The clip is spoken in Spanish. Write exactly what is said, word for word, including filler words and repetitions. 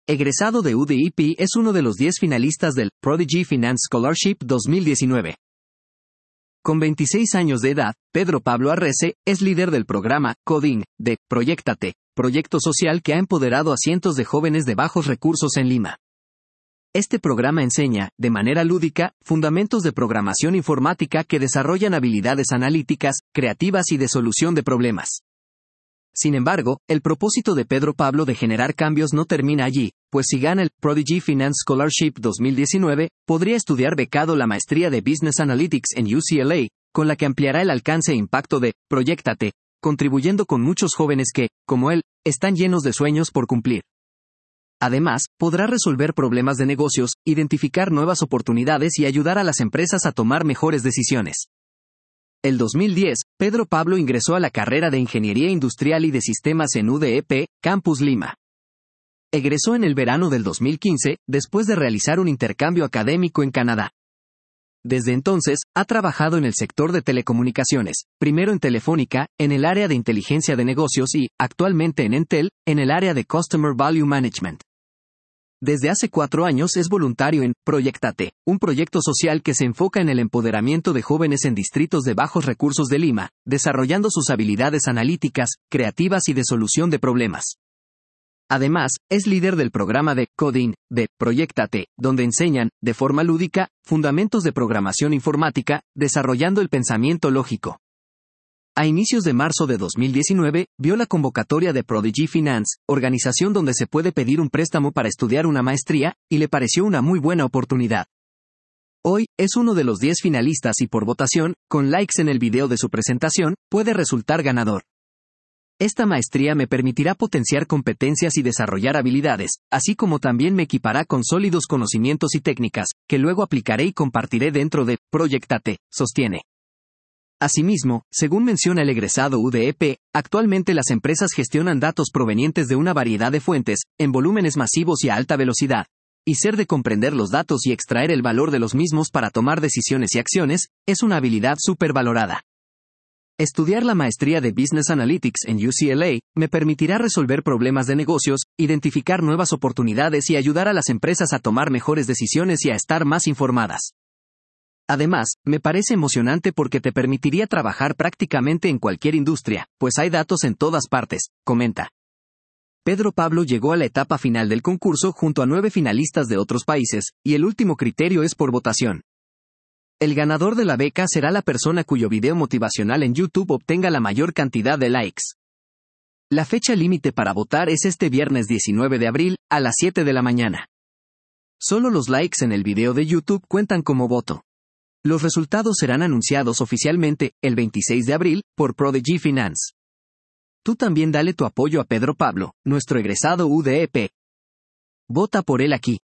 egresado de U D E P, es uno de los diez finalistas del Prodigy Finance Scholarship dos mil diecinueve. Con veintiséis años de edad, Pedro Pablo Arrese es líder del programa Coding de Proyéctate, proyecto social que ha empoderado a cientos de jóvenes de bajos recursos en Lima. Este programa enseña, de manera lúdica, fundamentos de programación informática que desarrollan habilidades analíticas, creativas y de solución de problemas. Sin embargo, el propósito de Pedro Pablo de generar cambios no termina allí, pues si gana el Prodigy Finance Scholarship dos mil diecinueve, podría estudiar becado la maestría de Business Analytics en U C L A, con la que ampliará el alcance e impacto de Proyéctate, contribuyendo con muchos jóvenes que, como él, están llenos de sueños por cumplir. Además, podrá resolver problemas de negocios, identificar nuevas oportunidades y ayudar a las empresas a tomar mejores decisiones. El dos mil diez, Pedro Pablo ingresó a la carrera de Ingeniería Industrial y de Sistemas en U D E P, Campus Lima. Egresó en el verano del dos mil quince, después de realizar un intercambio académico en Canadá. Desde entonces, ha trabajado en el sector de telecomunicaciones, primero en Telefónica, en el área de inteligencia de negocios y, actualmente en Entel, en el área de Customer Value Management. Desde hace cuatro años es voluntario en Proyéctate, un proyecto social que se enfoca en el empoderamiento de jóvenes en distritos de bajos recursos de Lima, desarrollando sus habilidades analíticas, creativas y de solución de problemas. Además, es líder del programa de Coding de Proyéctate, donde enseñan, de forma lúdica, fundamentos de programación informática, desarrollando el pensamiento lógico. A inicios de marzo de dos mil diecinueve, vio la convocatoria de Prodigy Finance, organización donde se puede pedir un préstamo para estudiar una maestría, y le pareció una muy buena oportunidad. Hoy, es uno de los diez finalistas y por votación, con likes en el video de su presentación, puede resultar ganador. Esta maestría me permitirá potenciar competencias y desarrollar habilidades, así como también me equipará con sólidos conocimientos y técnicas, que luego aplicaré y compartiré dentro de Proyéctate, sostiene. Asimismo, según menciona el egresado U D E P, actualmente las empresas gestionan datos provenientes de una variedad de fuentes, en volúmenes masivos y a alta velocidad, y ser de comprender los datos y extraer el valor de los mismos para tomar decisiones y acciones, es una habilidad supervalorada. Estudiar la maestría de Business Analytics en U C L A me permitirá resolver problemas de negocios, identificar nuevas oportunidades y ayudar a las empresas a tomar mejores decisiones y a estar más informadas. Además, me parece emocionante porque te permitiría trabajar prácticamente en cualquier industria, pues hay datos en todas partes, comenta. Pedro Pablo llegó a la etapa final del concurso junto a nueve finalistas de otros países, y el último criterio es por votación. El ganador de la beca será la persona cuyo video motivacional en YouTube obtenga la mayor cantidad de likes. La fecha límite para votar es este viernes diecinueve de abril, a las siete de la mañana. Solo los likes en el video de YouTube cuentan como voto. Los resultados serán anunciados oficialmente, el veintiséis de abril, por Prodigy Finance. Tú también dale tu apoyo a Pedro Pablo, nuestro egresado U D E P. Vota por él aquí.